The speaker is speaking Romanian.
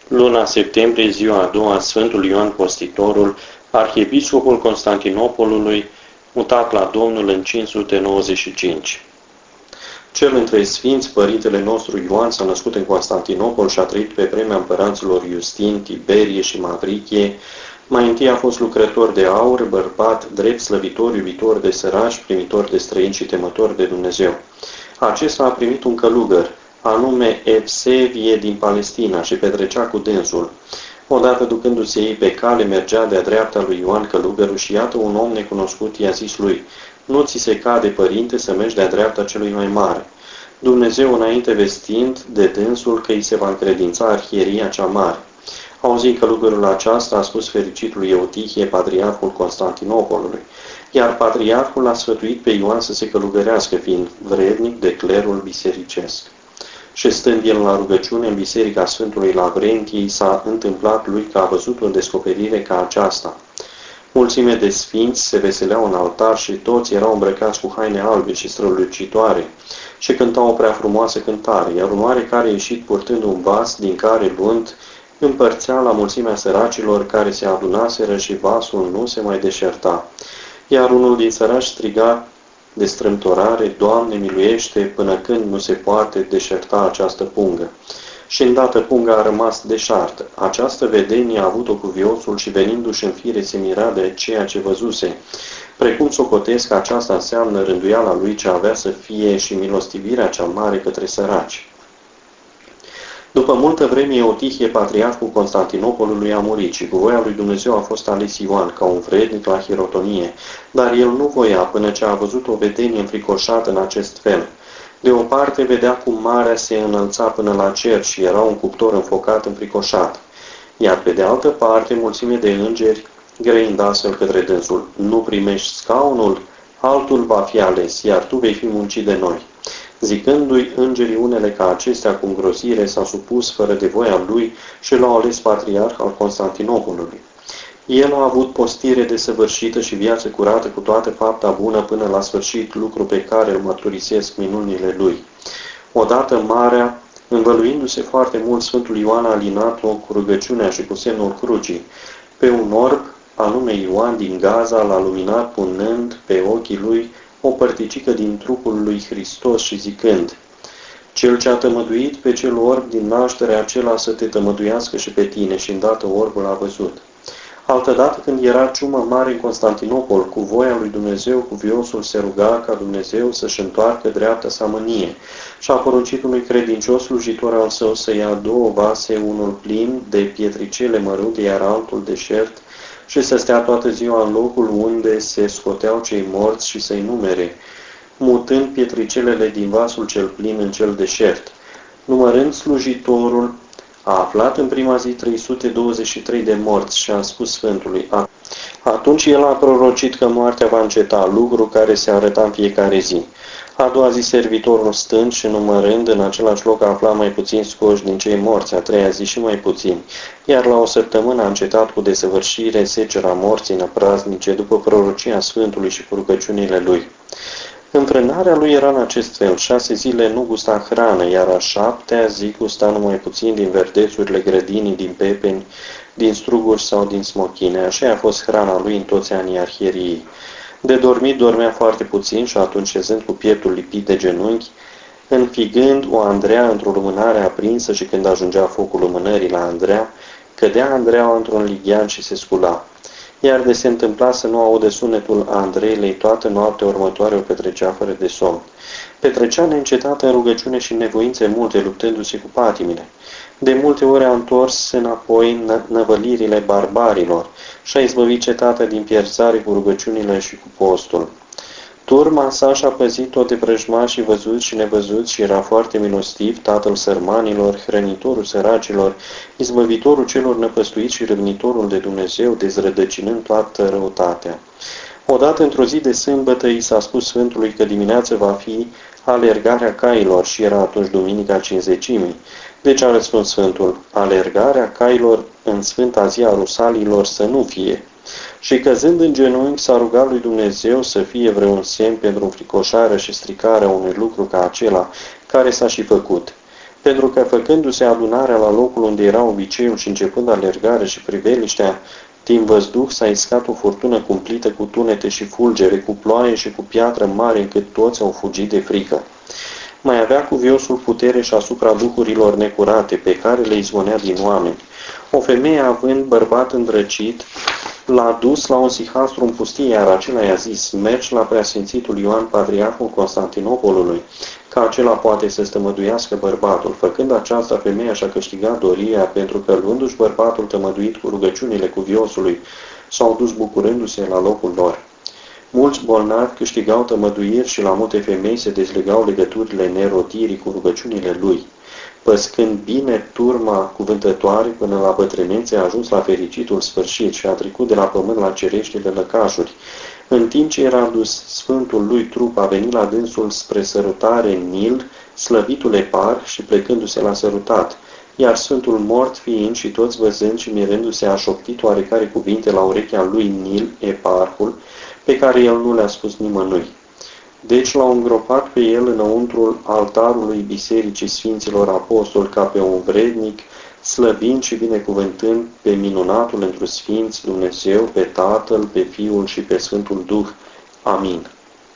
Luna septembrie, ziua a doua, Sfântul Ioan Postitorul, arhiepiscopul Constantinopolului, mutat la Domnul în 595. Cel între sfinți, părintele nostru Ioan, s-a născut în Constantinopol și a trăit pe vremea împăraților Iustin, Tiberie și Mavrichie. Mai întâi a fost lucrător de aur, bărbat, drept, slăvitor, iubitor de săraci, primitor de străini și temător de Dumnezeu. Acesta a primit un călugăr, anume Evsevie din Palestina, și petrecea cu dânsul. Odată ducându-se ei pe cale, mergea de-a dreapta lui Ioan călugărul și iată un om necunoscut i-a zis lui: „Nu ți se cade, părinte, să mergi de-a dreapta celui mai mare." Dumnezeu înainte vestind de dânsul că îi se va încredința arhieria cea mare. Auzind călugărul aceasta, a spus fericitului Eutihie, patriarhul Constantinopolului, iar patriarhul l-a sfătuit pe Ioan să se călugărească, fiind vrednic de clerul bisericesc. Și stând el la rugăciune în biserica Sfântului Lavrentii, s-a întâmplat lui că a văzut o descoperire ca aceasta. Mulțime de sfinți se veseleau în altar și toți erau îmbrăcați cu haine albe și strălucitoare și cântau o prea frumoasă cântare, iar un oarecare ieșit purtând un vas, din care luând împărțea la mulțimea săracilor care se adunaseră și vasul nu se mai deșerta. Iar unul din săraci striga de strâmtorare: „Doamne, miluiește, până când nu se poate deșerta această pungă." Și îndată punga a rămas deșartă. Această vedenie a avut-o cuviosul și venindu-și în fire se mira de ceea ce văzuse. Precum socotesc că aceasta înseamnă rânduiala lui ce avea să fie și milostivirea cea mare către săraci. După multă vreme, Eutihie, patriarhul Constantinopolului, a murit și cu voia lui Dumnezeu a fost ales Ioan ca un vrednic la hirotonie, dar el nu voia până ce a văzut o vedenie înfricoșată în acest fel. De o parte vedea cum marea se înălța până la cer și era un cuptor înfocat înfricoșat, iar pe de altă parte mulțime de îngeri grăind astfel către dânsul: „Nu primești scaunul? Altul va fi ales, iar tu vei fi muncit de noi." Zicându-i îngerii unele ca acestea, cu îngrozire s-a supus fără de voia lui și l-a ales patriarh al Constantinopolului. El a avut postire desăvârșită și viață curată cu toată fapta bună până la sfârșit, lucru pe care îl mărturisesc minunile lui. Odată marea, învăluindu-se foarte mult, Sfântul Ioan a alinat-o cu rugăciunea și cu semnul crucii. Pe un orb, anume Ioan din Gaza, l-a luminat punând pe ochii lui o părticică din trupul lui Hristos și zicând: „Cel ce a tămăduit pe cel orb din naștere, acela să te tămăduiască și pe tine." Și îndată orbul a văzut. Altădată, când era ciumă mare în Constantinopol, cu voia lui Dumnezeu, cuviosul se ruga ca Dumnezeu să-și întoarcă dreapta sa mânie și a poruncit unui credincios slujitor al său să ia două vase, unul plin de pietricele mărunte, iar altul deșert, și să stea toată ziua în locul unde se scoteau cei morți și să-i numere, mutând pietricelele din vasul cel plin în cel deșert. Numărând slujitorul, a aflat în prima zi 323 de morți și a spus Sfântului. Atunci el a prorocit că moartea va înceta, lucru care se arăta în fiecare zi. A doua zi, servitorul stând și numărând, în același loc afla mai puțin scoși din cei morți, a treia zi și mai puțini, iar la o săptămână a încetat cu desăvârșire secera morții năpraznice, după prorocia Sfântului și cu rugăciunile lui. Înfrânarea lui era în acest fel: 6 zile nu gusta hrană, iar a 7-a zi gusta numai puțin din verdețurile grădinii, din pepeni, din struguri sau din smochine. Așa a fost hrana lui în toți anii arhieriei. De dormit dormea foarte puțin și atunci, șezând cu pieptul lipit de genunchi, înfigând o Andrea într-o lumânare aprinsă, și când ajungea focul lumânării la Andrea, cădea Andreaua într-un lighean și se scula. Iar de se întâmpla să nu aude sunetul Andreilei, toată noaptea următoare o petrecea fără de somn. Petrecea neîncetată în rugăciune și în nevoințe multe, luptându-se cu patimile. De multe ori a întors înapoi năvălirile barbarilor și a izbăvit cetatea din pierzare cu rugăciunile și cu postul. Turma sa și-a păzit-o de vrăjmașii văzuți și nevăzuți și era foarte milostiv, tatăl sărmanilor, hrănitorul săracilor, izbăvitorul celor năpăstuiți și râvnitorul de Dumnezeu, dezrădăcinând toată răutatea. Odată, într-o zi de sâmbătă, i s-a spus Sfântului că dimineață va fi alergarea cailor și era atunci duminica Cincizecimii. Deci a răspuns Sfântul: „Alergarea cailor în sfânta zi a rusalilor să nu fie." Și căzând în genunchi s-a rugat lui Dumnezeu să fie vreun semn pentru înfricoșarea și stricarea unui lucru ca acela, care s-a și făcut. Pentru că, făcându-se adunarea la locul unde era obiceiul și începând alergarea și priveliștea, din văzduh s-a iscat o furtună cumplită cu tunete și fulgere, cu ploaie și cu piatră mare, încât toți au fugit de frică. Mai avea cuviosul putere și asupra duhurilor necurate, pe care le izvonea din oameni. O femeie, având bărbat îndrăcit, l-a dus la un sihastru în pustie, iar acela i-a zis: mergi la preasfințitul Ioan, patriarhul Constantinopolului, că acela poate să stămăduiască bărbatul. Făcând aceasta, femeia și-a câștigat doria, pentru că, luându-și bărbatul tămăduit cu rugăciunile cuviosului, s-au dus bucurându-se la locul lor. Mulți bolnavi câștigau tămăduiri și la multe femei se dezlegau legăturile nerotirii cu rugăciunile lui. Păscând bine turma cuvântătoare până la bătrânețe, a ajuns la fericitul sfârșit și a trecut de la pământ la cereștile lăcașuri. În timp ce era dus sfântul lui trup, a venit la dânsul spre sărutare în Nil, slăvitul Epar, și plecându-se l-a sărutat. Iar sfântul mort fiind și toți văzând și mirându-se, a șoptit oarecare cuvinte la urechea lui Nil, Eparhul, pe care el nu le-a spus nimănui. Deci l-au îngropat pe el înăuntrul altarului Bisericii Sfinților Apostoli, ca pe un vrednic, slăvind și binecuvântând pe minunatul întru Sfinți Dumnezeu, pe Tatăl, pe Fiul și pe Sfântul Duh. Amin.